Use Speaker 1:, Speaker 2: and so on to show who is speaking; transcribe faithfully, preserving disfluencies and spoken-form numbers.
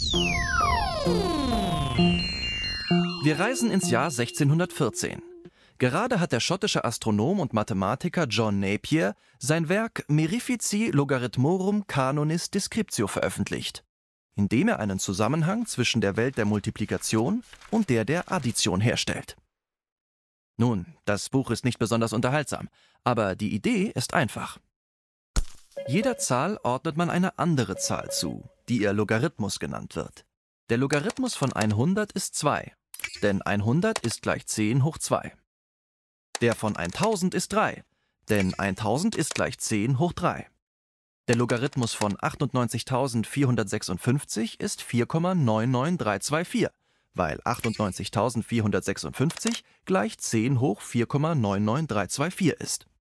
Speaker 1: Wir reisen ins Jahr sechzehnhundertvierzehn. Gerade hat der schottische Astronom und Mathematiker John Napier sein Werk Mirifici Logarithmorum Canonis Descriptio veröffentlicht, in dem er einen Zusammenhang zwischen der Welt der Multiplikation und der der Addition herstellt. Nun, das Buch ist nicht besonders unterhaltsam, aber die Idee ist einfach. Jeder Zahl ordnet man eine andere Zahl zu, die ihr Logarithmus genannt wird. Der Logarithmus von hundert ist zwei, denn hundert ist gleich zehn hoch zwei. Der von tausend ist drei, denn tausend ist gleich zehn hoch drei. Der Logarithmus von achtundneunzigtausendvierhundertsechsundfünfzig ist vier Komma neun neun drei zwei vier, weil achtundneunzigtausendvierhundertsechsundfünfzig gleich zehn hoch vier Komma neun neun drei zwei vier ist.